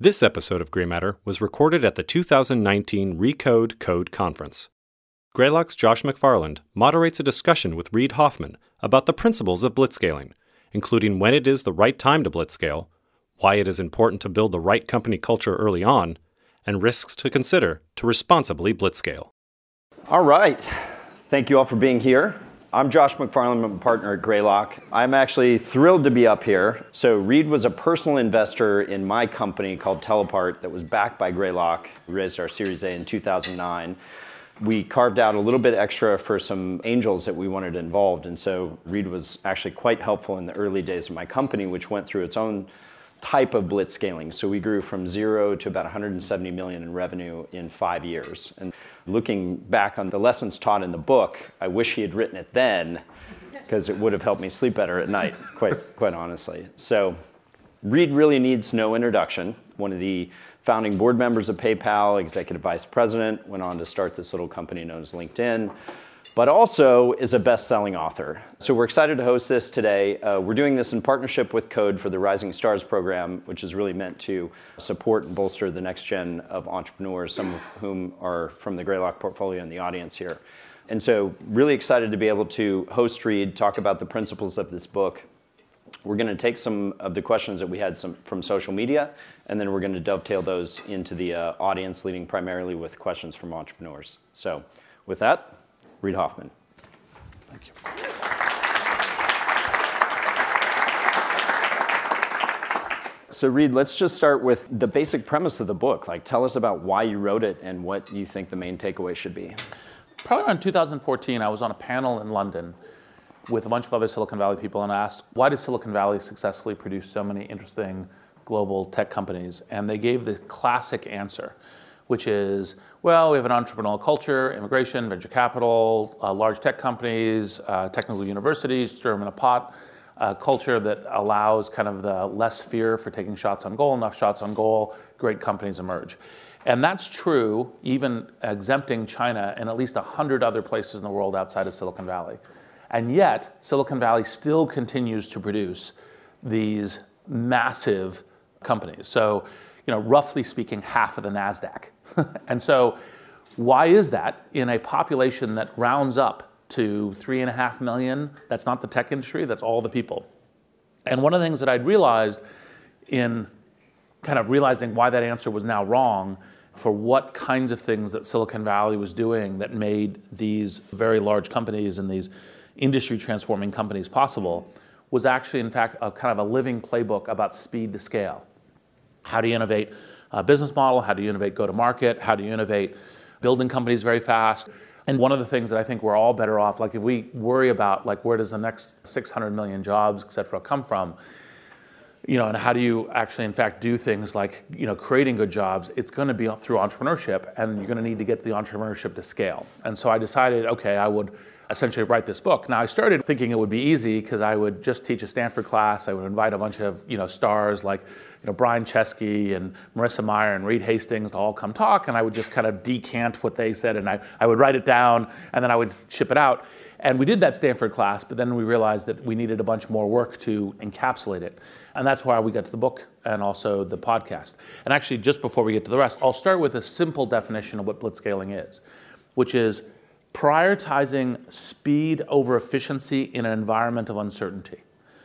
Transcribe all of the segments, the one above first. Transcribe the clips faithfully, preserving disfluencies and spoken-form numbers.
This episode of Gray Matter was recorded at the two thousand nineteen Recode Code Conference. Greylock's Josh McFarland moderates a discussion with Reid Hoffman about the principles of blitzscaling, including when it is the right time to blitzscale, why it is important to build the right company culture early on, and risks to consider to responsibly blitzscale. All right. Thank you all for being here. I'm Josh McFarland, I'm a partner at Greylock. I'm actually thrilled to be up here. So Reid was a personal investor in my company called Telepart that was backed by Greylock. We raised our Series A in two thousand nine. We carved out a little bit extra for some angels that we wanted involved. And so Reid was actually quite helpful in the early days of my company, which went through its own type of blitzscaling. So we grew from zero to about one hundred seventy million in revenue in five years. And looking back on the lessons taught in the book, I wish he had written it then, because it would have helped me sleep better at night, quite, quite honestly. So Reid really needs no introduction. One of the founding board members of PayPal, executive vice president, went on to start this little company known as LinkedIn, but also is a best-selling author. So we're excited to host this today. Uh, we're doing this in partnership with Code for the Rising Stars program, which is really meant to support and bolster the next gen of entrepreneurs, some of whom are from the Greylock portfolio in the audience here. And so really excited to be able to host Reid, talk about the principles of this book. We're going to take some of the questions that we had some from social media, and then we're going to dovetail those into the uh, audience, leading primarily with questions from entrepreneurs. So with that, Reid Hoffman. Thank you. So Reid, let's just start with the basic premise of the book. Like, tell us about why you wrote it and what you think the main takeaway should be. Probably around two thousand fourteen, I was on a panel in London with a bunch of other Silicon Valley people and asked, why did Silicon Valley successfully produce so many interesting global tech companies? And they gave the classic answer, which is, well, we have an entrepreneurial culture, immigration, venture capital, uh, large tech companies, uh, technical universities, stir them in a pot, a culture that allows kind of the less fear for taking shots on goal, enough shots on goal, great companies emerge. And that's true, even exempting China and at least one hundred other places in the world outside of Silicon Valley. And yet, Silicon Valley still continues to produce these massive companies. So, you know, roughly speaking, half of the NASDAQ. And so why is that in a population that rounds up to three and a half million? That's not the tech industry, that's all the people. And one of the things that I'd realized in kind of realizing why that answer was now wrong for what kinds of things that Silicon Valley was doing that made these very large companies and these industry transforming companies possible was actually, in fact, a kind of a living playbook about speed to scale. How do you innovate a business model? How do you innovate go-to-market? How do you innovate building companies very fast? And one of the things that I think we're all better off, like if we worry about like where does the next six hundred million jobs, et cetera, come from, you know, and how do you actually, in fact, do things like, you know, creating good jobs, it's going to be through entrepreneurship, and you're going to need to get the entrepreneurship to scale. And so I decided, okay, I would essentially write this book. Now, I started thinking it would be easy because I would just teach a Stanford class. I would invite a bunch of, you know, stars like, you know, Brian Chesky and Marissa Mayer and Reed Hastings to all come talk, and I would just kind of decant what they said, and I, I would write it down, and then I would ship it out. And we did that Stanford class, but then we realized that we needed a bunch more work to encapsulate it. And that's why we got to the book and also the podcast. And actually, just before we get to the rest, I'll start with a simple definition of what blitzscaling is, which is prioritizing speed over efficiency in an environment of uncertainty.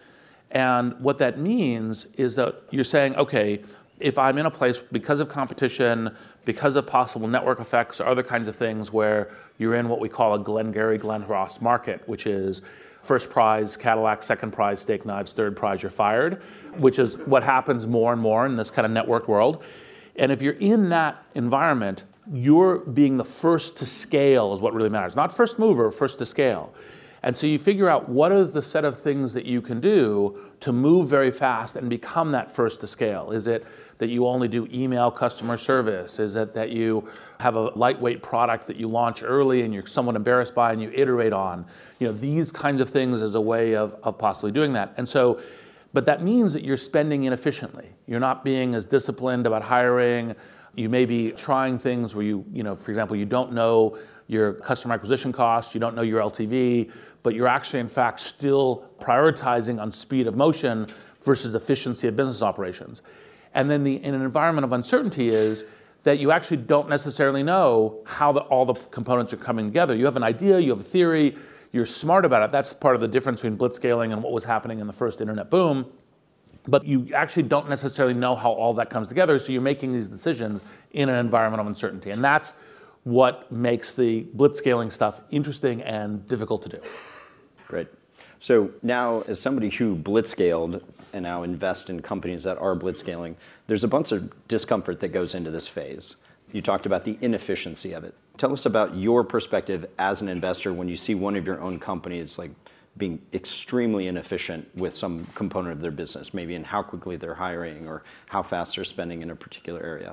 And what that means is that you're saying, okay, if I'm in a place because of competition, because of possible network effects or other kinds of things where you're in what we call a Glengarry Glen Ross market, which is first prize Cadillac, second prize steak knives, third prize you're fired, which is what happens more and more in this kind of networked world. And if you're in that environment, you're being the first to scale is what really matters. Not first mover, first to scale. And so you figure out what is the set of things that you can do to move very fast and become that first to scale. Is it that you only do email customer service? Is it that you have a lightweight product that you launch early and you're somewhat embarrassed by and you iterate on? You know, these kinds of things as a way of, of possibly doing that. And so, but that means that you're spending inefficiently. You're not being as disciplined about hiring. You may be trying things where you, you know, for example, you don't know your customer acquisition costs, you don't know your L T V, but you're actually, in fact, still prioritizing on speed of motion versus efficiency of business operations. And then the, in an environment of uncertainty is that you actually don't necessarily know how the, all the components are coming together. You have an idea, you have a theory, you're smart about it. That's part of the difference between blitzscaling and what was happening in the first internet boom. But you actually don't necessarily know how all that comes together, so you're making these decisions in an environment of uncertainty. And that's what makes the blitzscaling stuff interesting and difficult to do. Great. So now, as somebody who blitzscaled and now invest in companies that are blitzscaling, there's a bunch of discomfort that goes into this phase. You talked about the inefficiency of it. Tell us about your perspective as an investor when you see one of your own companies like being extremely inefficient with some component of their business, maybe in how quickly they're hiring or how fast they're spending in a particular area.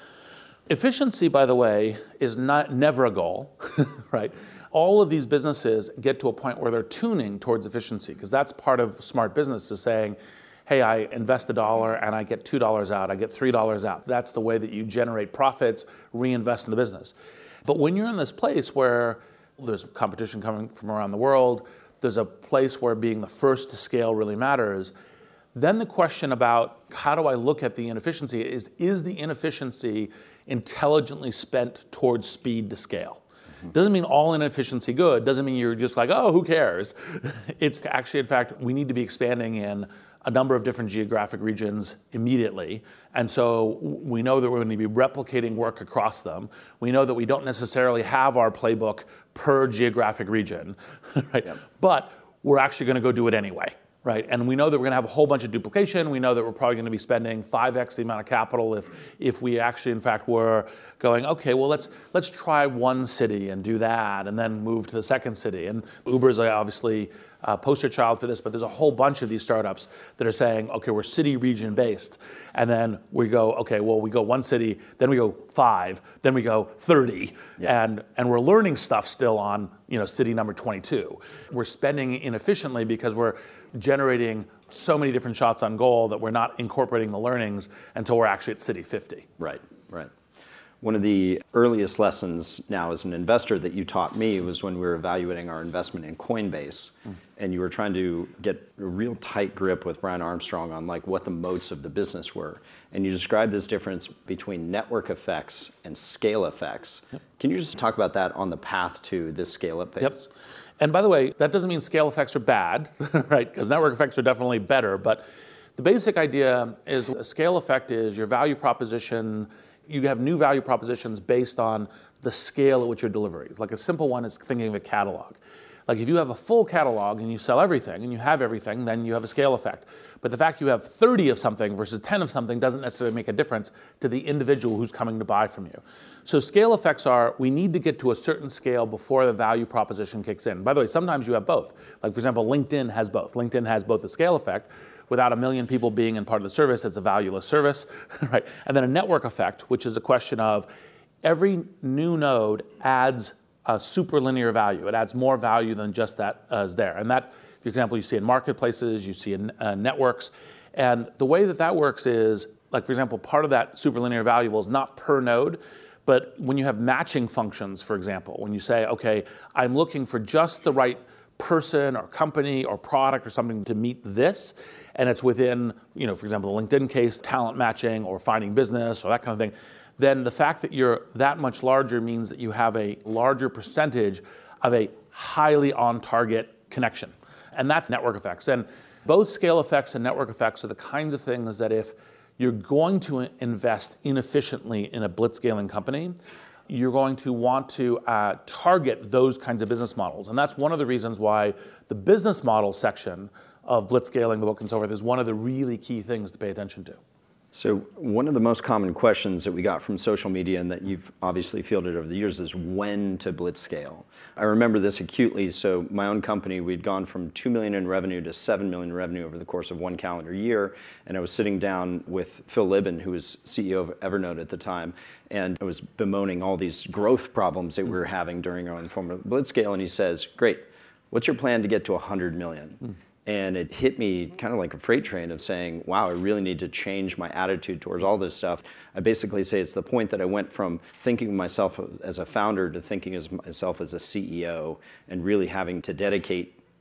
Efficiency, by the way, is not never a goal, right? All of these businesses get to a point where they're tuning towards efficiency, because that's part of smart business, is saying, hey, I invest a dollar and I get two dollars out, I get three dollars out. That's the way that you generate profits, reinvest in the business. But when you're in this place where there's competition coming from around the world, there's a place where being the first to scale really matters, then the question about how do I look at the inefficiency is, is the inefficiency intelligently spent towards speed to scale? Mm-hmm. Doesn't mean all inefficiency good, doesn't mean you're just like, oh, who cares? It's actually, in fact, we need to be expanding in a number of different geographic regions immediately. And so we know that we're going to be replicating work across them. We know that we don't necessarily have our playbook per geographic region, right? Yep. But we're actually going to go do it anyway, right? And we know that we're going to have a whole bunch of duplication. We know that we're probably going to be spending five x the amount of capital if if we actually, in fact, were going, okay, well, let's let's try one city and do that, and then move to the second city. And Uber's obviously a poster child for this, but there's a whole bunch of these startups that are saying, okay, we're city region based. And then we go, okay, well, we go one city, then we go five, then we go thirty. Yeah. And, and we're learning stuff still on, you know, city number twenty-two. We're spending inefficiently because we're generating so many different shots on goal that we're not incorporating the learnings until we're actually at city fifty. Right, right. One of the earliest lessons now as an investor that you taught me was when we were evaluating our investment in Coinbase, mm. and you were trying to get a real tight grip with Brian Armstrong on like what the moats of the business were. And you described this difference between network effects and scale effects. Yep. Can you just talk about that on the path to this scale-up phase? Yep. And by the way, that doesn't mean scale effects are bad, right? Because network effects are definitely better. But the basic idea is a scale effect is your value proposition. You have new value propositions based on the scale at which you're delivering. Like a simple one is thinking of a catalog. Like if you have a full catalog and you sell everything and you have everything, then you have a scale effect. But the fact you have thirty of something versus ten of something doesn't necessarily make a difference to the individual who's coming to buy from you. So scale effects are, we need to get to a certain scale before the value proposition kicks in. By the way, sometimes you have both. Like for example, LinkedIn has both. LinkedIn has both a scale effect. Without a million people being in part of the service, it's a valueless service, right? And then a network effect, which is a question of every new node adds a super linear value. It adds more value than just that uh, is there. And that, for example, you see in marketplaces, you see in uh, networks. And the way that that works is, like for example, part of that super linear value is not per node, but when you have matching functions, for example, when you say, okay, I'm looking for just the right person or company or product or something to meet this, and it's within, you know, for example, the LinkedIn case, talent matching or finding business or that kind of thing, then the fact that you're that much larger means that you have a larger percentage of a highly on-target connection. And that's network effects. And both scale effects and network effects are the kinds of things that if you're going to invest inefficiently in a blitzscaling company, you're going to want to uh, target those kinds of business models. And that's one of the reasons why the business model section of blitzscaling, the book and so forth, is one of the really key things to pay attention to. So one of the most common questions that we got from social media and that you've obviously fielded over the years is when to blitzscale. I remember this acutely. So my own company, we'd gone from two million in revenue to seven million in revenue over the course of one calendar year. And I was sitting down with Phil Libin, who was C E O of Evernote at the time, and I was bemoaning all these growth problems that we were having during our informal blitzscale. And he says, great, what's your plan to get to one hundred million? Mm. And it hit me kind of like a freight train of saying, wow, I really need to change my attitude towards all this stuff. I basically say it's the point that I went from thinking of myself as a founder to thinking of myself as a C E O and really having to dedicate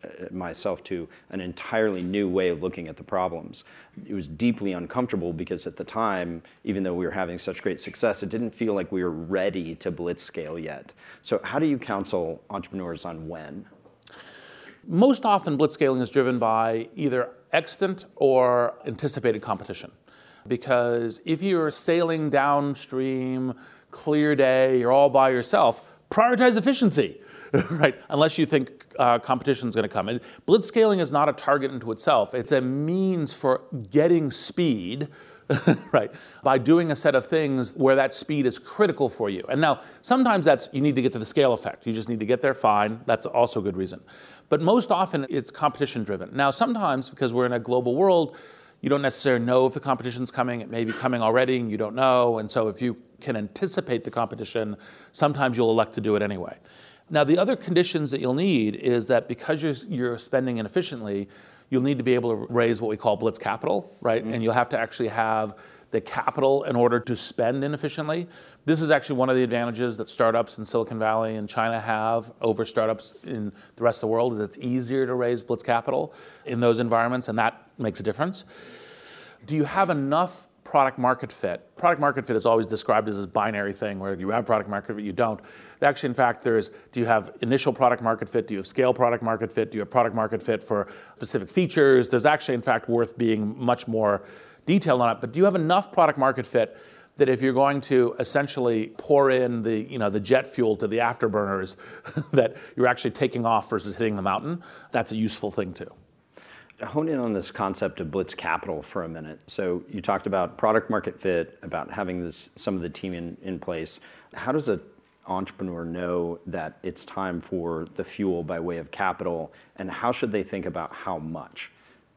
myself to an entirely new way of looking at the problems. It was deeply uncomfortable because at the time, even though we were having such great success, it didn't feel like we were ready to blitz scale yet. So how do you counsel entrepreneurs on when? Most often, blitzscaling is driven by either extant or anticipated competition. Because if you're sailing downstream, clear day, you're all by yourself, prioritize efficiency, right? Unless you think uh, competition is going to come. And blitzscaling is not a target into itself. It's a means for getting speed, right, by doing a set of things where that speed is critical for you. And now, sometimes that's, you need to get to the scale effect. You just need to get there, fine. That's also a good reason. But most often, it's competition driven. Now, sometimes, because we're in a global world, you don't necessarily know if the competition's coming. It may be coming already, and you don't know. And so if you can anticipate the competition, sometimes you'll elect to do it anyway. Now, the other conditions that you'll need is that because you're, you're spending inefficiently, you'll need to be able to raise what we call blitz capital, right? Mm-hmm. And you'll have to actually have the capital in order to spend inefficiently. This is actually one of the advantages that startups in Silicon Valley and China have over startups in the rest of the world, is it's easier to raise blitz capital in those environments, and that makes a difference. Do you have enough product market fit? Product market fit is always described as this binary thing where you have product market fit, you don't. Actually, in fact, there's, do you have initial product market fit? Do you have scale product market fit? Do you have product market fit for specific features? There's actually, in fact, worth being much more detailed on it. But do you have enough product market fit that if you're going to essentially pour in the, you know, the jet fuel to the afterburners, that you're actually taking off versus hitting the mountain? That's a useful thing too. Hone in on this concept of blitz capital for a minute. So you talked about product market fit, about having this, some of the team in, in place. How does an entrepreneur know that it's time for the fuel by way of capital, and how should they think about how much?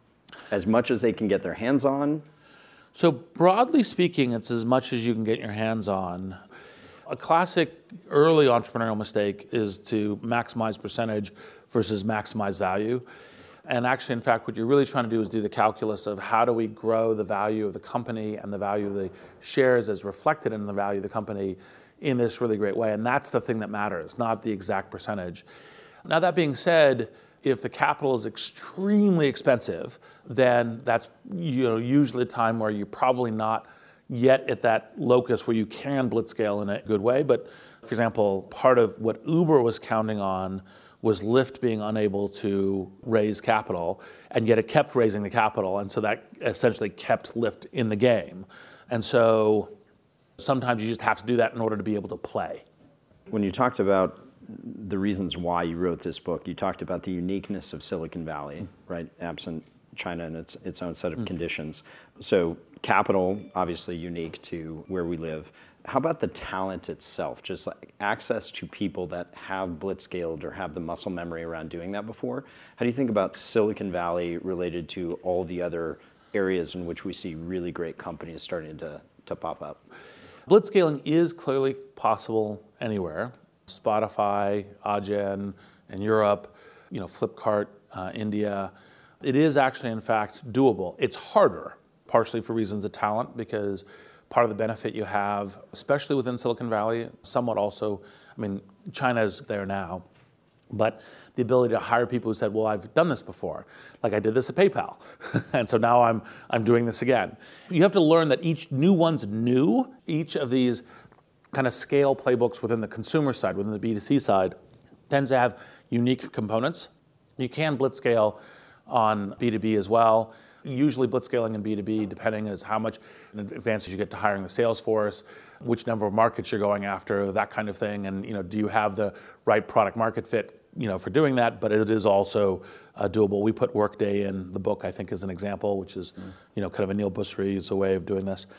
As much as they can get their hands on? So broadly speaking, it's as much as you can get your hands on. A classic early entrepreneurial mistake is to maximize percentage versus maximize value. And actually, in fact, what you're really trying to do is do the calculus of how do we grow the value of the company and the value of the shares as reflected in the value of the company in this really great way. And that's the thing that matters, not the exact percentage. Now, that being said, if the capital is extremely expensive, then that's, you know, usually a time where you're probably not yet at that locus where you can blitzscale in a good way. But for example, part of what Uber was counting on was Lyft being unable to raise capital, and yet it kept raising the capital, and so that essentially kept Lyft in the game. And so sometimes you just have to do that in order to be able to play. When you talked about the reasons why you wrote this book, you talked about the uniqueness of Silicon Valley, mm-hmm. right, absent China and its, its own set of mm-hmm. conditions. So capital, obviously unique to where we live. How about the talent itself? Just like access to people that have blitzscaled or have the muscle memory around doing that before. How do you think about Silicon Valley related to all the other areas in which we see really great companies starting to, to pop up? Blitzscaling is clearly possible anywhere. Spotify, Adyen in Europe, you know, Flipkart, uh, India. It is actually, in fact, doable. It's harder, partially for reasons of talent, because part of the benefit you have, especially within Silicon Valley, somewhat also, I mean, China's there now, but the ability to hire people who said, well, I've done this before. Like I did this at PayPal. And so now I'm, I'm doing this again. You have to learn that each new one's new. Each of these kind of scale playbooks within the consumer side, within the B two C side, tends to have unique components. You can blitzscale on B two B as well. Usually blitzscaling in B two B, depending as how much advantage you get to hiring the sales force, which number of markets you're going after, that kind of thing, and you know, do you have the right product market fit, you know, for doing that? But it is also uh, doable. We put Workday in the book, I think, as an example, which is, mm. you know, kind of a Neil Bussery, it's a way of doing this.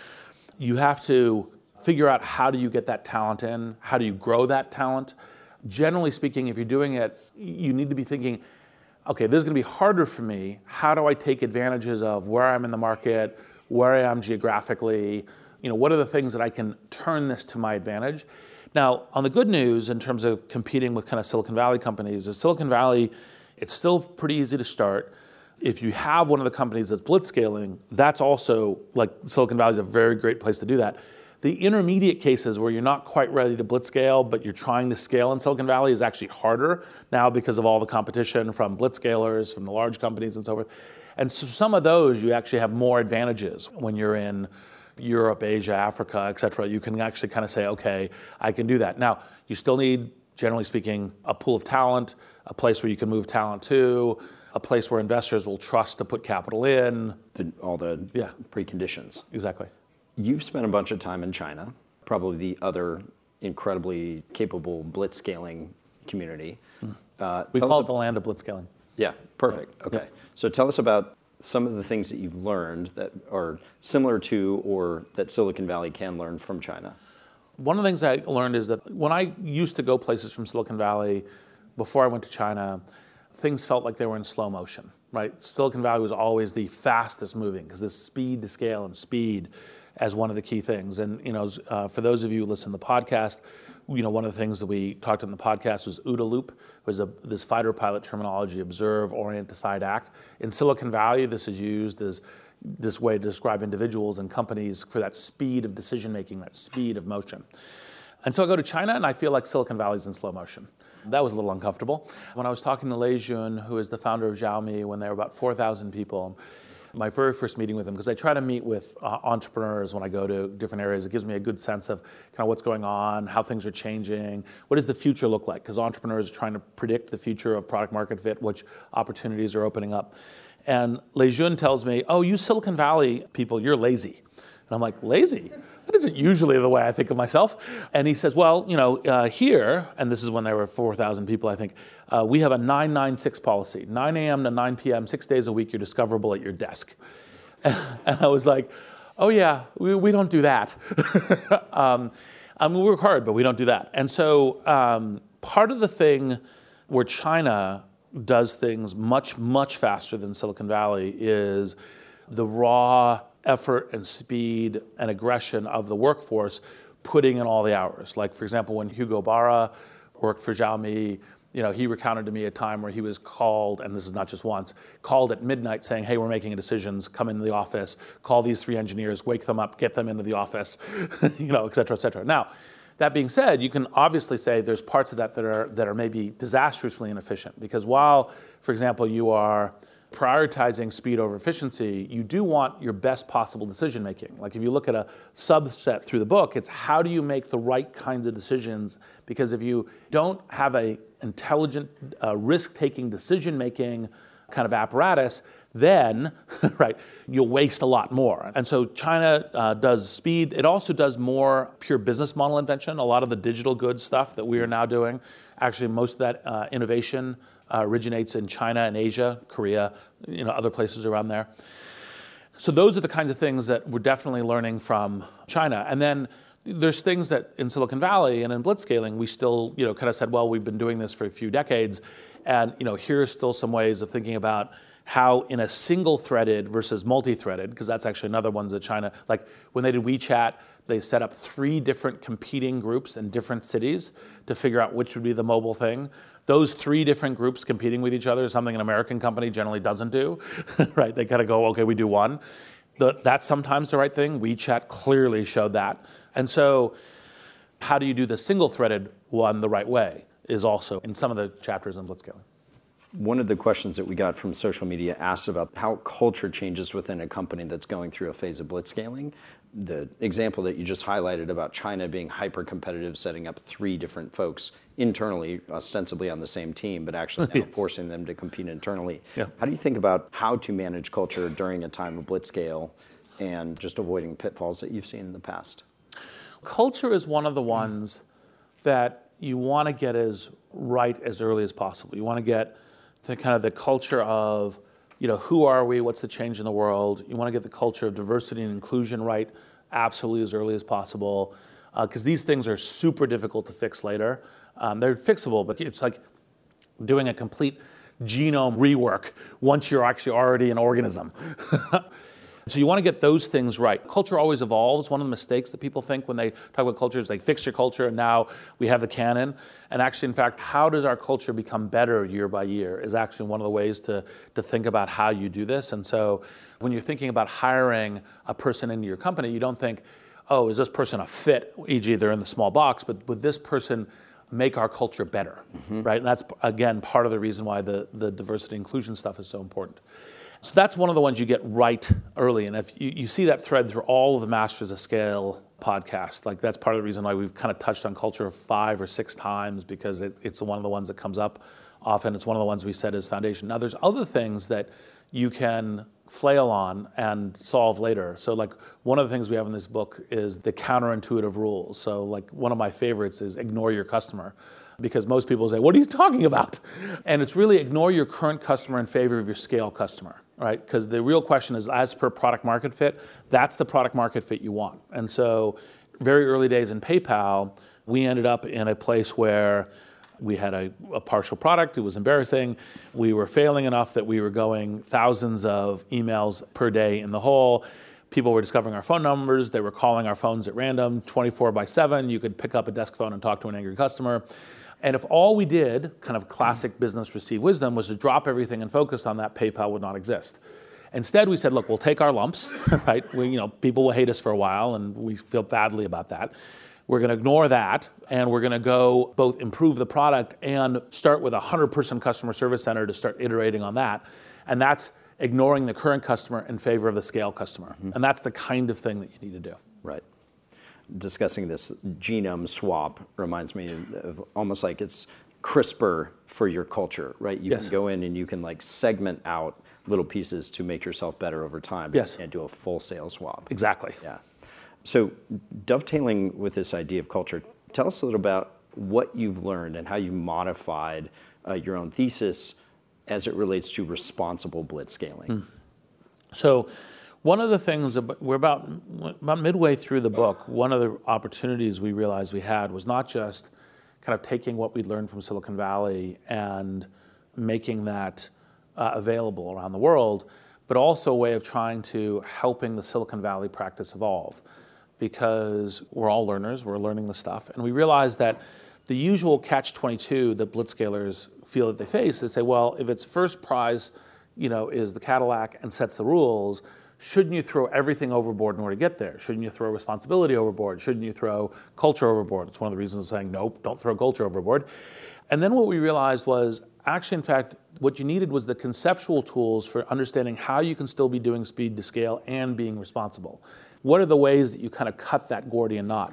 You have to figure out how do you get that talent in, how do you grow that talent. Generally speaking, if you're doing it, you need to be thinking, okay, this is going to be harder for me. How do I take advantages of where I'm in the market, where I am geographically? You know, what are the things that I can turn this to my advantage? Now, on the good news in terms of competing with kind of Silicon Valley companies is Silicon Valley, it's still pretty easy to start. If you have one of the companies that's blitzscaling, that's also, like Silicon Valley is a very great place to do that. The intermediate cases where you're not quite ready to blitzscale, but you're trying to scale in Silicon Valley is actually harder now because of all the competition from blitzscalers, from the large companies and so forth. And so some of those, you actually have more advantages when you're in Europe, Asia, Africa, et cetera. You can actually kind of say, okay, I can do that. Now, you still need, generally speaking, a pool of talent, a place where you can move talent to, a place where investors will trust to put capital in. The, all the yeah. preconditions. Exactly. You've spent a bunch of time in China, probably the other incredibly capable blitzscaling community. Mm. Uh, we call it the land of blitzscaling. Yeah, perfect. Yeah. Okay. Yeah. So tell us about some of the things that you've learned that are similar to or that Silicon Valley can learn from China. One of the things I learned is that when I used to go places from Silicon Valley before I went to China, things felt like they were in slow motion, right? Silicon Valley was always the fastest moving because there's speed to scale and speed as one of the key things. And you know, uh, for those of you who listen to the podcast, you know, one of the things that we talked in the podcast was OODA loop, was a, this fighter pilot terminology: observe, orient, decide, act. In Silicon Valley, this is used as this way to describe individuals and companies for that speed of decision making, that speed of motion. And so I go to China and I feel like Silicon Valley's in slow motion. That was a little uncomfortable. When I was talking to Lei Jun, who is the founder of Xiaomi, when they were about four thousand people, my very first meeting with him, because I try to meet with uh, entrepreneurs when I go to different areas. It gives me a good sense of kind of what's going on, how things are changing, what does the future look like? Because entrepreneurs are trying to predict the future of product market fit, which opportunities are opening up. And Lei Jun tells me, oh, you Silicon Valley people, you're lazy. And I'm like, lazy? That isn't usually the way I think of myself. And he says, well, you know, uh, here, and this is when there were four thousand people, I think, uh, we have a nine nine six policy. nine a.m. to nine p.m., six days a week, you're discoverable at your desk. And I was like, oh yeah, we, we don't do that. um, I mean, we work hard, but we don't do that. And so um, part of the thing where China does things much, much faster than Silicon Valley is the raw effort and speed and aggression of the workforce putting in all the hours. Like, for example, when Hugo Barra worked for Xiaomi, you know, he recounted to me a time where he was called, and this is not just once, called at midnight saying, hey, we're making decisions, come into the office, call these three engineers, wake them up, get them into the office, you know, et cetera, et cetera. Now, that being said, you can obviously say there's parts of that that are, that are maybe disastrously inefficient, because while, for example, you are prioritizing speed over efficiency, you do want your best possible decision making. Like if you look at a subset through the book, it's how do you make the right kinds of decisions? Because if you don't have a intelligent, uh, risk-taking decision making kind of apparatus, then right, you'll waste a lot more. And so China uh, does speed. It also does more pure business model invention. A lot of the digital goods stuff that we are now doing, actually most of that uh, innovation Uh, originates in China and Asia, Korea, you know, other places around there. So those are the kinds of things that we're definitely learning from China. And then there's things that in Silicon Valley and in blitzscaling, we still, you know, kind of said, well, we've been doing this for a few decades, and you know, here's still some ways of thinking about how in a single-threaded versus multi-threaded, because that's actually another one that China, like when they did WeChat, they set up three different competing groups in different cities to figure out which would be the mobile thing. Those three different groups competing with each other is something an American company generally doesn't do, right? They kind of go, okay, we do one. The, that's sometimes the right thing. WeChat clearly showed that. And so how do you do the single-threaded one the right way is also in some of the chapters in blitzscaling. One of the questions that we got from social media asked about how culture changes within a company that's going through a phase of blitzscaling. The example that you just highlighted about China being hyper-competitive, setting up three different folks internally, ostensibly on the same team, but actually now yes. forcing them to compete internally. Yeah. How do you think about how to manage culture during a time of blitzscale and just avoiding pitfalls that you've seen in the past? Culture is one of the ones that you want to get as right as early as possible. You want to get the kind of the culture of, you know, who are we? What's the change in the world? You want to get the culture of diversity and inclusion right absolutely as early as possible, because uh, these things are super difficult to fix later. Um, they're fixable, but it's like doing a complete genome rework once you're actually already an organism. So you want to get those things right. Culture always evolves. One of the mistakes that people think when they talk about culture is they fix your culture and now we have the canon. And actually, in fact, how does our culture become better year by year is actually one of the ways to, to think about how you do this. And so when you're thinking about hiring a person into your company, you don't think, oh, is this person a fit, for example they're in the small box, but would this person make our culture better, mm-hmm. right? And that's, again, part of the reason why the, the diversity inclusion stuff is so important. So that's one of the ones you get right early. And if you, you see that thread through all of the Masters of Scale podcasts, like that's part of the reason why we've kind of touched on culture five or six times, because it, it's one of the ones that comes up often. It's one of the ones we said is foundation. Now, there's other things that you can flail on and solve later. So like one of the things we have in this book is the counterintuitive rules. So like one of my favorites is ignore your customer, because most people say, what are you talking about? And it's really ignore your current customer in favor of your scale customer, right? Because the real question is, as per product market fit, that's the product market fit you want. And so very early days in PayPal, we ended up in a place where we had a, a partial product. It was embarrassing. We were failing enough that we were going thousands of emails per day in the hole. People were discovering our phone numbers. They were calling our phones at random, twenty-four by seven. You could pick up a desk phone and talk to an angry customer. And if all we did, kind of classic business received wisdom, was to drop everything and focus on that, PayPal would not exist. Instead, we said, look, we'll take our lumps, right? We, you know, people will hate us for a while, and we feel badly about that. We're going to ignore that, and we're going to go both improve the product and start with a one hundred person customer service center to start iterating on that. And that's ignoring the current customer in favor of the scale customer. Mm-hmm. And that's the kind of thing that you need to do. Right. Discussing this genome swap reminds me of almost like it's CRISPR for your culture, right? You yes. can go in and you can like segment out little pieces to make yourself better over time. Yes. And do a full sale swap. Exactly. Yeah. So dovetailing with this idea of culture, tell us a little about what you've learned and how you modified uh, your own thesis as it relates to responsible blitzscaling. Mm. So one of the things, we're about, about midway through the book, one of the opportunities we realized we had was not just kind of taking what we'd learned from Silicon Valley and making that uh, available around the world, but also a way of trying to helping the Silicon Valley practice evolve. Because we're all learners, we're learning the stuff. And we realize that the usual catch twenty-two that blitzscalers feel that they face is say, well, if its first prize, you know, is the Cadillac and sets the rules, shouldn't you throw everything overboard in order to get there? Shouldn't you throw responsibility overboard? Shouldn't you throw culture overboard? It's one of the reasons I'm saying, nope, don't throw culture overboard. And then what we realized was, actually, in fact, what you needed was the conceptual tools for understanding how you can still be doing speed to scale and being responsible. What are the ways that you kind of cut that Gordian knot?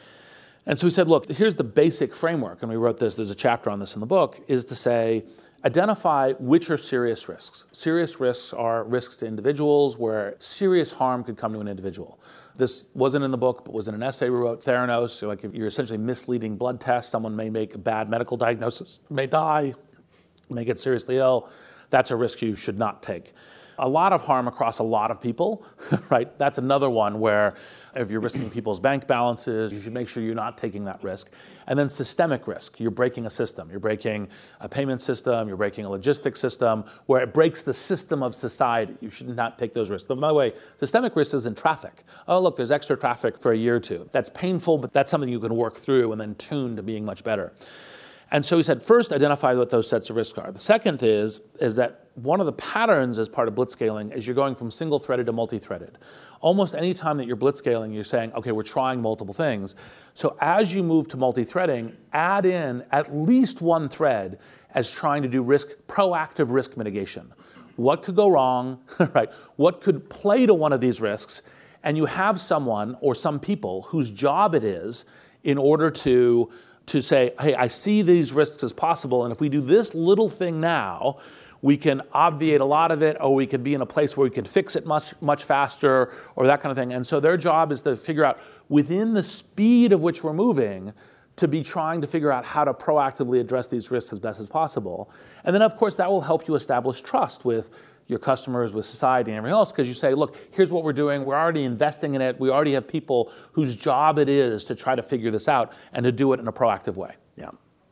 And so we said, look, here's the basic framework, and we wrote this, there's a chapter on this in the book, is to say, identify which are serious risks. Serious risks are risks to individuals where serious harm could come to an individual. This wasn't in the book, but was in an essay we wrote, Theranos. So like if you're essentially misleading blood tests, someone may make a bad medical diagnosis, may die, may get seriously ill. That's a risk you should not take. A lot of harm across a lot of people, right? That's another one where if you're risking people's bank balances, you should make sure you're not taking that risk. And then systemic risk. You're breaking a system. You're breaking a payment system. You're breaking a logistics system where it breaks the system of society. You should not take those risks. By the way, systemic risk is in traffic. Oh, look, there's extra traffic for a year or two. That's painful, but that's something you can work through and then tune to being much better. And so he said, first, identify what those sets of risks are. The second is, is that one of the patterns as part of blitzscaling is you're going from single-threaded to multi-threaded. Almost any time that you're blitzscaling, you're saying, okay, we're trying multiple things. So as you move to multi-threading, add in at least one thread as trying to do risk, proactive risk mitigation. What could go wrong, right? What could play to one of these risks? And you have someone or some people whose job it is in order to to say, hey, I see these risks as possible, and if we do this little thing now, we can obviate a lot of it, or we could be in a place where we can fix it much, much faster, or that kind of thing. And so their job is to figure out, within the speed of which we're moving, to be trying to figure out how to proactively address these risks as best as possible. And then, of course, that will help you establish trust with your customers, with society, and everything else, because you say, look, here's what we're doing. We're already investing in it. We already have people whose job it is to try to figure this out and to do it in a proactive way. Yeah.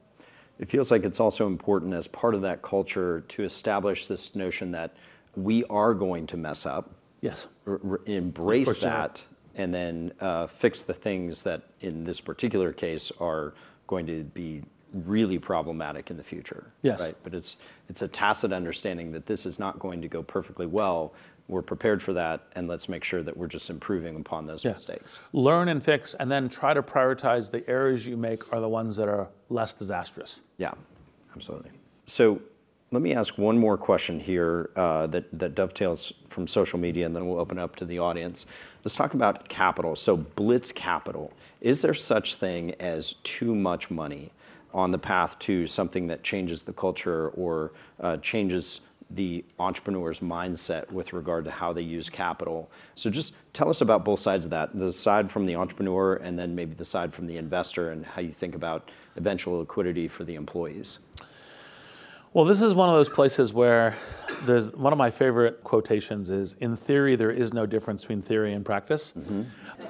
It feels like it's also important as part of that culture to establish this notion that we are going to mess up. Yes. R- r- embrace For sure. that, and then uh, fix the things that, in this particular case, are going to be really problematic in the future. Yes. Right? But it's it's a tacit understanding that this is not going to go perfectly well, we're prepared for that, and let's make sure that we're just improving upon those Yeah. mistakes. Learn and fix, and then try to prioritize the errors you make are the ones that are less disastrous. Yeah, absolutely. So let me ask one more question here uh, that, that dovetails from social media, and then we'll open up to the audience. Let's talk about capital. So Blitz Capital, is there such thing as too much money on the path to something that changes the culture or uh, changes the entrepreneur's mindset with regard to how they use capital? So just tell us about both sides of that, the side from the entrepreneur and then maybe the side from the investor, and how you think about eventual liquidity for the employees. Well, this is one of those places where there's one of my favorite quotations is, in theory, there is no difference between theory and practice. Mm-hmm.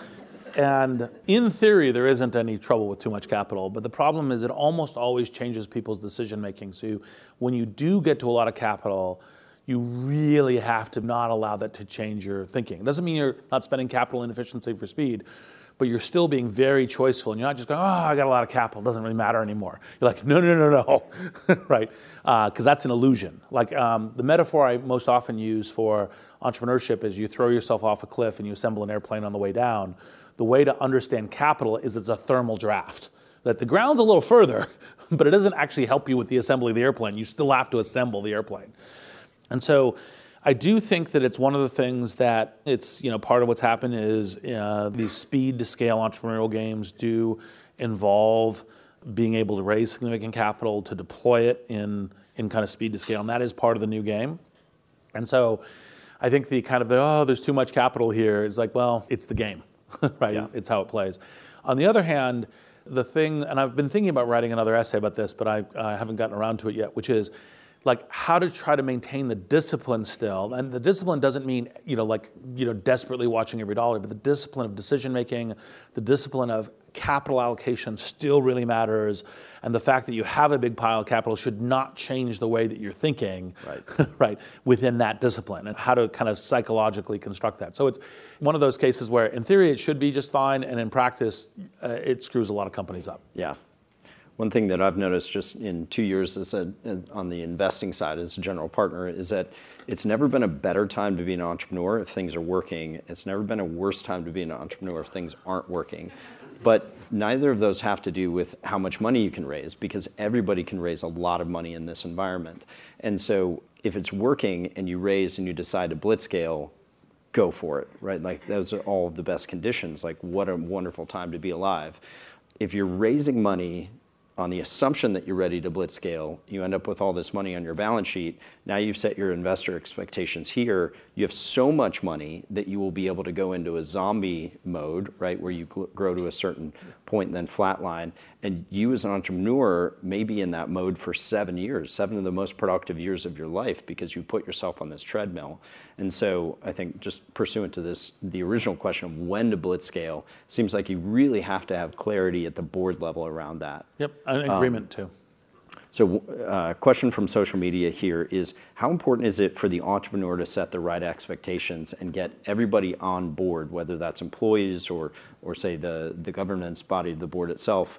And in theory, there isn't any trouble with too much capital, but the problem is it almost always changes people's decision making. So you, when you do get to a lot of capital, you really have to not allow that to change your thinking. It doesn't mean you're not spending capital inefficiency for speed, but you're still being very choiceful, and you're not just going, oh, I got a lot of capital, it doesn't really matter anymore. You're like, no, no, no, no, right? Because uh, that's an illusion. Like um, the metaphor I most often use for entrepreneurship is you throw yourself off a cliff and you assemble an airplane on the way down. The way to understand capital is it's a thermal draft. That the ground's a little further, but it doesn't actually help you with the assembly of the airplane. You still have to assemble the airplane. And so I do think that it's one of the things that it's, you know, part of what's happened is uh, these speed to scale entrepreneurial games do involve being able to raise significant capital to deploy it in, in kind of speed to scale. And that is part of the new game. And so I think the kind of the, oh, there's too much capital here is like, well, it's the game, right? Yeah. It's how it plays. On the other hand, the thing, and I've been thinking about writing another essay about this, but I, I haven't gotten around to it yet, which is like how to try to maintain the discipline still. And the discipline doesn't mean, you know, like, you know, desperately watching every dollar, but the discipline of decision making, the discipline of capital allocation still really matters. And the fact that you have a big pile of capital should not change the way that you're thinking, right, right within that discipline, and how to kind of psychologically construct that. So it's one of those cases where in theory it should be just fine, and in practice uh, it screws a lot of companies up. Yeah. One thing that I've noticed just in two years as a, on the investing side as a general partner is that it's never been a better time to be an entrepreneur if things are working. It's never been a worse time to be an entrepreneur if things aren't working. But neither of those have to do with how much money you can raise, because everybody can raise a lot of money in this environment. And so if it's working and you raise and you decide to blitzscale, go for it, right? Like those are all of the best conditions. Like what a wonderful time to be alive. If you're raising money on the assumption that you're ready to blitzscale, you end up with all this money on your balance sheet. Now you've set your investor expectations here. You have so much money that you will be able to go into a zombie mode, right, where you grow to a certain point and then flatline. And you as an entrepreneur may be in that mode for seven years, seven of the most productive years of your life, because you put yourself on this treadmill. And so I think just pursuant to this, the original question of when to blitzscale, seems like you really have to have clarity at the board level around that. Yep, an agreement um, too. So a uh, question from social media here is, how important is it for the entrepreneur to set the right expectations and get everybody on board, whether that's employees or, or say the, the governance body of the board itself,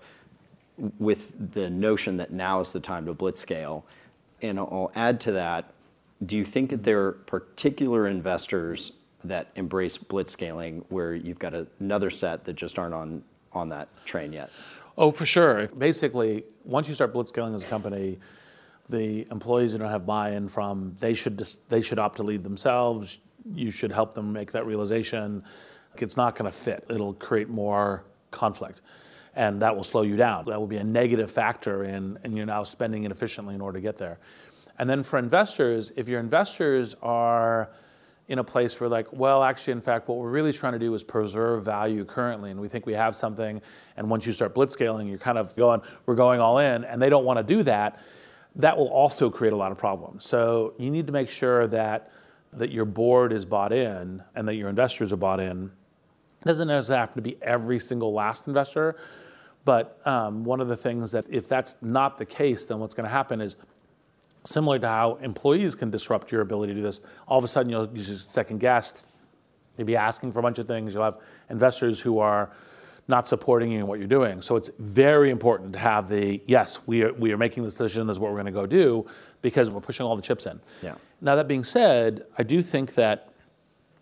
with the notion that now is the time to blitzscale? And I'll add to that, do you think that there are particular investors that embrace blitzscaling where you've got a, another set that just aren't on, on that train yet? Oh, for sure. Basically, once you start blitzscaling as a company, the employees you don't have buy-in from, they should just, they should opt to lead themselves. You should help them make that realization. It's not going to fit. It'll create more conflict, and that will slow you down. That will be a negative factor in, and you're now spending inefficiently in order to get there. And then for investors, if your investors are in a place where like, well, actually, in fact, what we're really trying to do is preserve value currently, and we think we have something, and once you start blitzscaling, you're kind of going, we're going all in, and they don't want to do that, that will also create a lot of problems. So you need to make sure that, that your board is bought in and that your investors are bought in. It doesn't necessarily have to be every single last investor, but um, one of the things that if that's not the case, then what's going to happen is, similar to how employees can disrupt your ability to do this, all of a sudden you'll use a second guest, you'll be asking for a bunch of things, you'll have investors who are not supporting you in what you're doing. So it's very important to have the, yes, we are, we are making this decision, this is what we're going to go do, because we're pushing all the chips in. Yeah. Now that being said, I do think that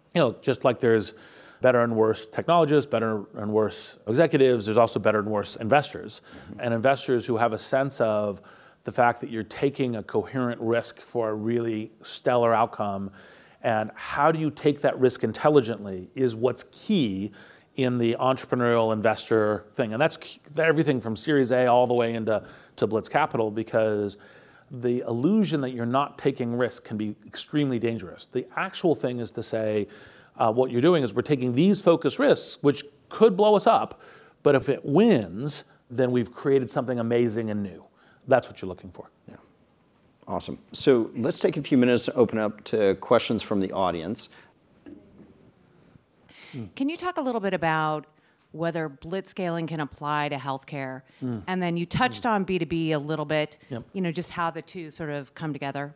you know, just like there's better and worse technologists, better and worse executives, there's also better and worse investors. Mm-hmm. And investors who have a sense of the fact that you're taking a coherent risk for a really stellar outcome, and how do you take that risk intelligently is what's key in the entrepreneurial investor thing. And that's key, everything from Series A all the way into to Blitz Capital, because the illusion that you're not taking risk can be extremely dangerous. The actual thing is to say, uh, what you're doing is we're taking these focus risks, which could blow us up, but if it wins, then we've created something amazing and new. That's what you're looking for. Yeah. Awesome. So let's take a few minutes to open up to questions from the audience. Can you talk a little bit about whether blitzscaling can apply to healthcare? Mm. And then you touched mm. on B two B a little bit, yep. you know, just how the two sort of come together.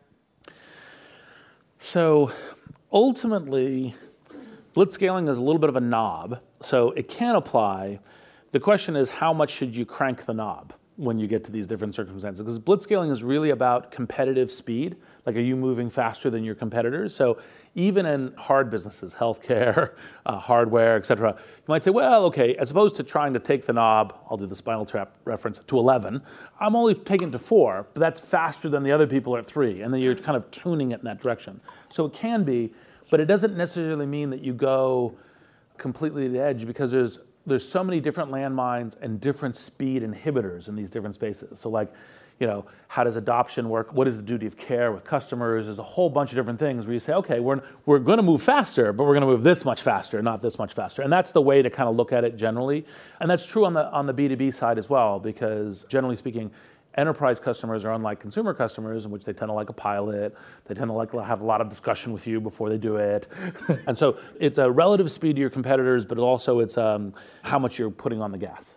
So ultimately, blitzscaling is a little bit of a knob, so it can apply. The question is, how much should you crank the knob when you get to these different circumstances? Because blitzscaling is really about competitive speed. Like, are you moving faster than your competitors? So even in hard businesses, healthcare, uh, hardware, et cetera, you might say, well, okay, as opposed to trying to take the knob, I'll do the Spinal Tap reference, to eleven, I'm only taking it to four, but that's faster than the other people at three, and then you're kind of tuning it in that direction. So it can be, but it doesn't necessarily mean that you go completely to the edge, because there's there's so many different landmines and different speed inhibitors in these different spaces. So like, you know, how does adoption work? What is the duty of care with customers? There's a whole bunch of different things where you say, okay, we're, we're going to move faster, but we're going to move this much faster, not this much faster. And that's the way to kind of look at it generally. And that's true on the on the B two B side as well, because generally speaking, enterprise customers are unlike consumer customers, in which they tend to like a pilot. They tend to like have a lot of discussion with you before they do it. And so it's a relative speed to your competitors, but also it's um, how much you're putting on the gas.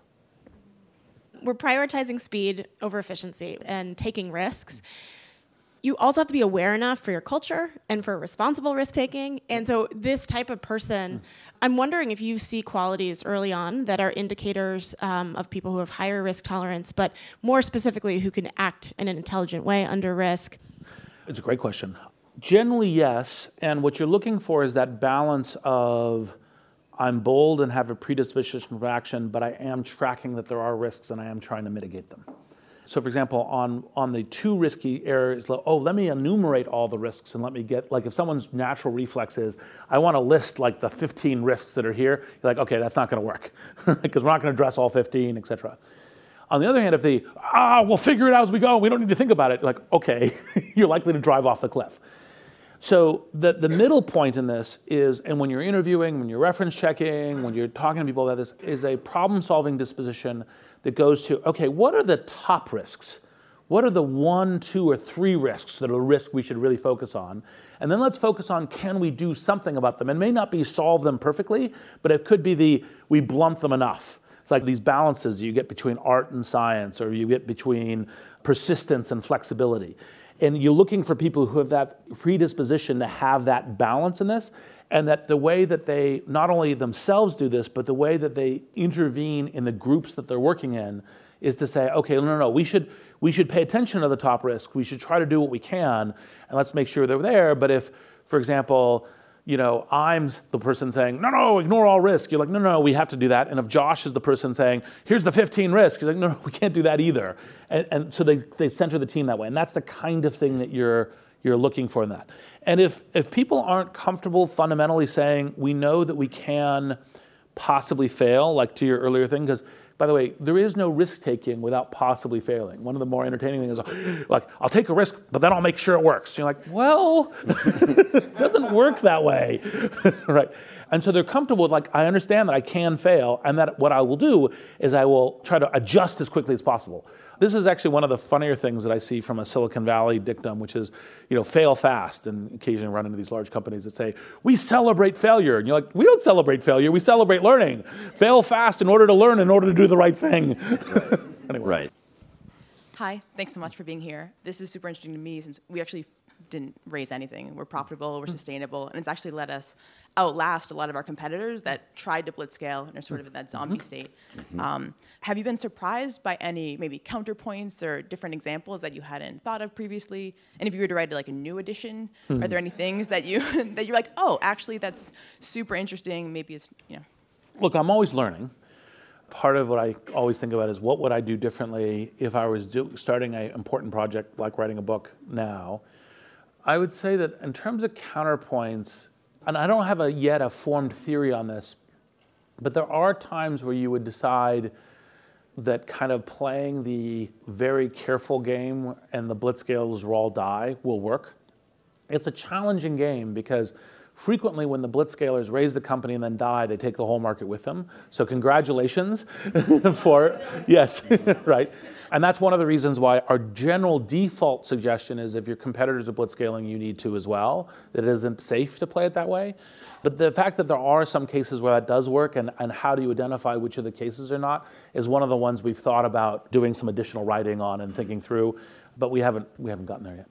We're prioritizing speed over efficiency and taking risks. You also have to be aware enough for your culture and for responsible risk-taking. And so this type of person, I'm wondering if you see qualities early on that are indicators um, of people who have higher risk tolerance, but more specifically who can act in an intelligent way under risk. It's a great question. Generally, yes. And what you're looking for is that balance of I'm bold and have a predisposition for action, but I am tracking that there are risks and I am trying to mitigate them. So for example, on, on the too risky areas, oh, let me enumerate all the risks and let me get, like if someone's natural reflex is, I want to list like the fifteen risks that are here, you're like, okay, that's not going to work because we're not going to address all fifteen, et cetera. On the other hand, if the, ah, we'll figure it out as we go, we don't need to think about it, like, okay, you're likely to drive off the cliff. So the, the middle point in this is, and when you're interviewing, when you're reference checking, when you're talking to people about this, is a problem-solving disposition that goes to, okay, what are the top risks? What are the one, two, or three risks that are risks we should really focus on? And then let's focus on, can we do something about them? It may not be solve them perfectly, but it could be the, we blunt them enough. It's like these balances you get between art and science, or you get between persistence and flexibility. And you're looking for people who have that predisposition to have that balance in this, and that the way that they not only themselves do this, but the way that they intervene in the groups that they're working in is to say, okay, no, no, no, we should, we should pay attention to the top risk. We should try to do what we can, and let's make sure they're there. But if, for example, you know, I'm the person saying, no, no, ignore all risk. You're like, no, no, no, we have to do that. And if Josh is the person saying, here's the fifteen risks, you're like, no, no, we can't do that either. And, and so they, they center the team that way. And that's the kind of thing that you're you're looking for in that. And if if people aren't comfortable fundamentally saying, we know that we can possibly fail, like to your earlier thing, because by the way, there is no risk-taking without possibly failing. One of the more entertaining things is, like, I'll take a risk, but then I'll make sure it works. You're like, well, it doesn't work that way, right? And so they're comfortable with, like, I understand that I can fail, and that what I will do is I will try to adjust as quickly as possible. This is actually one of the funnier things that I see from a Silicon Valley dictum, which is, you know, fail fast. And occasionally run into these large companies that say, we celebrate failure. And you're like, we don't celebrate failure, we celebrate learning. Fail fast in order to learn, in order to do the right thing. Right. Anyway. Right. Hi, thanks so much for being here. This is super interesting to me since we actually didn't raise anything. We're profitable, we're sustainable, and it's actually let us outlast a lot of our competitors that tried to blitzscale and are sort of in that zombie state. Mm-hmm. Um, have you been surprised by any maybe counterpoints or different examples that you hadn't thought of previously? And if you were to write like a new edition, mm-hmm. are there any things that you that you're like, oh, actually that's super interesting? Maybe it's, you know. Look, I'm always learning. Part of what I always think about is what would I do differently if I was do, starting an important project like writing a book now. I would say that in terms of counterpoints, and I don't have a, yet a formed theory on this, but there are times where you would decide that kind of playing the very careful game and the blitzscales roll die will work. It's a challenging game because frequently when the blitzscalers raise the company and then die, they take the whole market with them. So congratulations for, yes, right. And that's one of the reasons why our general default suggestion is if your competitors are blitzscaling, you need to as well. That it isn't safe to play it that way. But the fact that there are some cases where that does work and, and how do you identify which of the cases are not is one of the ones we've thought about doing some additional writing on and thinking through, but we haven't, we haven't gotten there yet.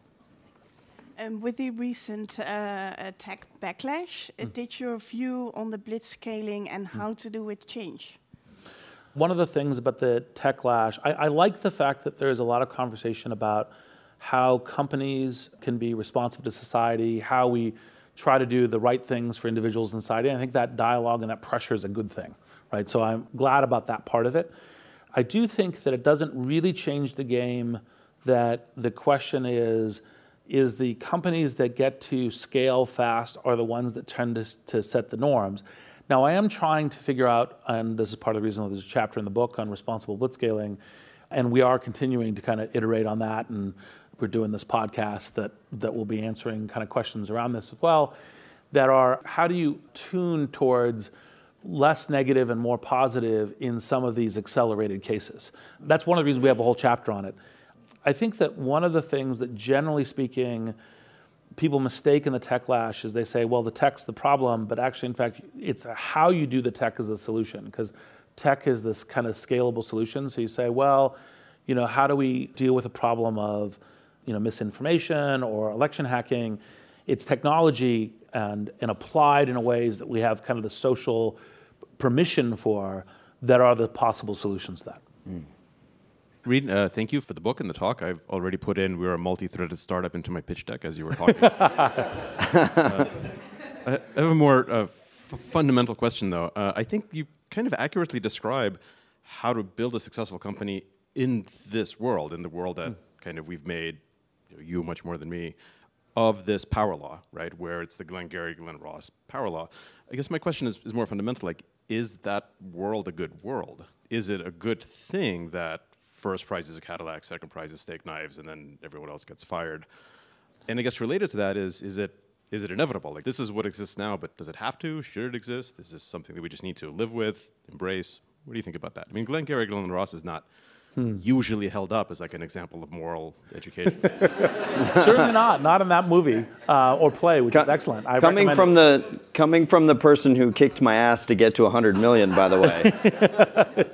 Um, with the recent uh, tech backlash, mm. did your view on the blitzscaling and how mm. to do it change? One of the things about the techlash, I, I like the fact that there's a lot of conversation about how companies can be responsive to society, how we try to do the right things for individuals in society. And I think that dialogue and that pressure is a good thing, right? So I'm glad about that part of it. I do think that it doesn't really change the game, that the question is, is the companies that get to scale fast are the ones that tend to, to set the norms. Now, I am trying to figure out, and this is part of the reason there's a chapter in the book on responsible blitzscaling, and we are continuing to kind of iterate on that, and we're doing this podcast that, that will be answering kind of questions around this as well, that are, how do you tune towards less negative and more positive in some of these accelerated cases? That's one of the reasons we have a whole chapter on it. I think that one of the things that, generally speaking, people mistake in the techlash is they say, well, the tech's the problem, but actually, in fact, it's how you do the tech is the solution, because tech is this kind of scalable solution. So you say, well, you know, how do we deal with a problem of, you know, misinformation or election hacking? It's technology and, and applied in ways that we have kind of the social permission for that are the possible solutions to that. Mm. Reid, uh, thank you for the book and the talk. I've already put in we're a multi-threaded startup into my pitch deck as you were talking. uh, I have a more uh, f- fundamental question, though. Uh, I think you kind of accurately describe how to build a successful company in this world, in the world that mm. kind of we've made, you know, you much more than me, of this power law, right, where it's the Glengarry Glen Ross power law. I guess my question is, is more fundamental. Like, is that world a good world? Is it a good thing that first prize is a Cadillac, second prize is steak knives, and then everyone else gets fired? And I guess related to that is, is it is it inevitable? Like, this is what exists now, but does it have to? Should it exist? Is this something that we just need to live with, embrace? What do you think about that? I mean, Glengarry Glen Ross is not hmm. usually held up as like an example of moral education. Certainly not. Not in that movie uh, or play, which Co- is excellent. I coming from it. the coming from the person who kicked my ass to get to one hundred million, by the way.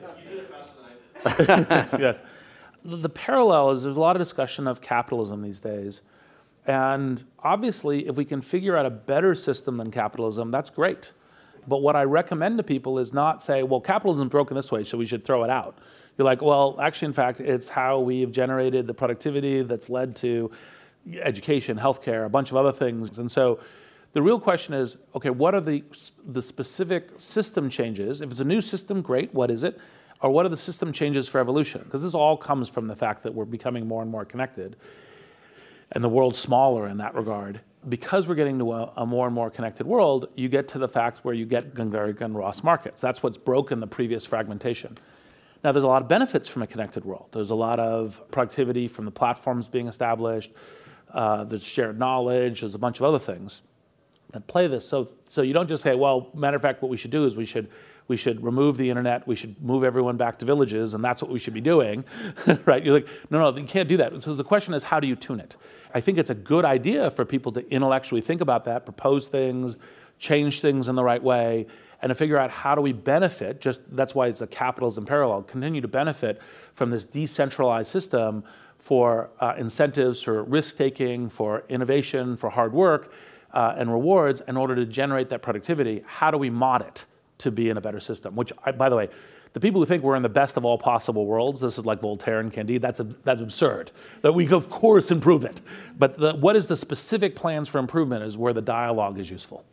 Yes. The parallel is there's a lot of discussion of capitalism these days. And obviously, if we can figure out a better system than capitalism, that's great. But what I recommend to people is not say, well, capitalism is broken this way, so we should throw it out. You're like, well, actually, in fact, it's how we've generated the productivity that's led to education, healthcare, a bunch of other things. And so the real question is, okay, what are the, the specific system changes? If it's a new system, great, what is it? Or what are the system changes for evolution? Because this all comes from the fact that we're becoming more and more connected, and the world's smaller in that regard. Because we're getting to a, a more and more connected world, you get to the fact where you get Glengarry Glen Ross markets. That's what's broken the previous fragmentation. Now, there's a lot of benefits from a connected world. There's a lot of productivity from the platforms being established. Uh, there's shared knowledge. There's a bunch of other things that play this. So, so you don't just say, well, matter of fact, what we should do is we should we should remove the internet. We should move everyone back to villages, and that's what we should be doing, right? You're like, no, no, you can't do that. So the question is, how do you tune it? I think it's a good idea for people to intellectually think about that, propose things, change things in the right way, and to figure out how do we benefit, just that's why it's a capitalism parallel, continue to benefit from this decentralized system for uh, incentives, for risk-taking, for innovation, for hard work, uh, and rewards in order to generate that productivity. How do we mod it to be in a better system? Which, I, by the way, the people who think we're in the best of all possible worlds, this is like Voltaire and Candide, that's, a, that's absurd. That we could, of course, improve it. But the, what is the specific plans for improvement is where the dialogue is useful.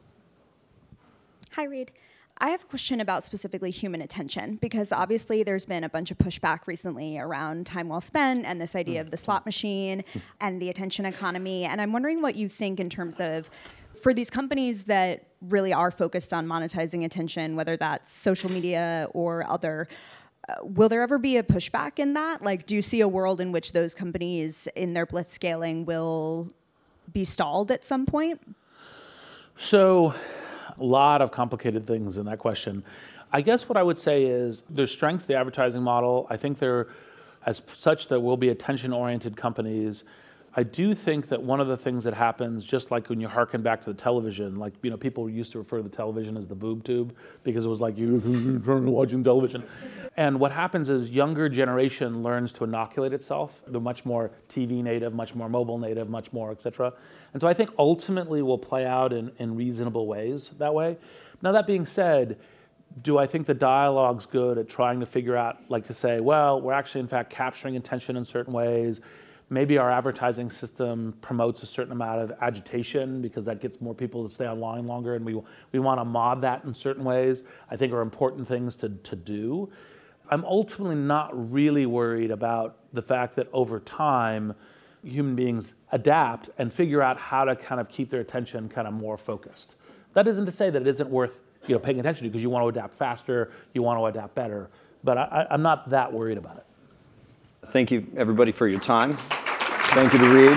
Hi, Reid. I have a question about specifically human attention, because obviously there's been a bunch of pushback recently around time well spent and this idea of the slot machine and the attention economy. And I'm wondering what you think in terms of, for these companies that really are focused on monetizing attention, whether that's social media or other, uh, will there ever be a pushback in that? Like, do you see a world in which those companies in their blitz scaling will be stalled at some point? So, a lot of complicated things in that question. I guess what I would say is there's strengths to the advertising model. I think there, as such, there will be attention-oriented companies. I do think that one of the things that happens, just like when you hearken back to the television, like, you know, people used to refer to the television as the boob tube because it was like you watching television. And what happens is younger generation learns to inoculate itself. They're much more T V native, much more mobile native, much more, et cetera. And so I think ultimately will play out in, in reasonable ways that way. Now, that being said, do I think the dialogue's good at trying to figure out, like to say, well, we're actually in fact capturing attention in certain ways. Maybe our advertising system promotes a certain amount of agitation because that gets more people to stay online longer, and we, we want to mod that in certain ways, I think are important things to, to do. I'm ultimately not really worried about the fact that over time, human beings adapt and figure out how to kind of keep their attention kind of more focused. That isn't to say that it isn't worth, you know, paying attention to, because you want to adapt faster, you want to adapt better, but I, I'm not that worried about it. Thank you, everybody, for your time. Thank you to Reid.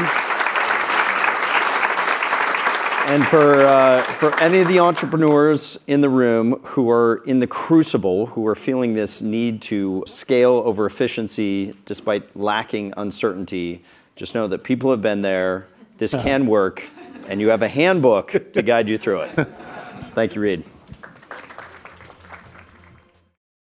And for, uh, for any of the entrepreneurs in the room who are in the crucible, who are feeling this need to scale over efficiency despite lacking uncertainty, just know that people have been there, this can work, and you have a handbook to guide you through it. Thank you, Reid.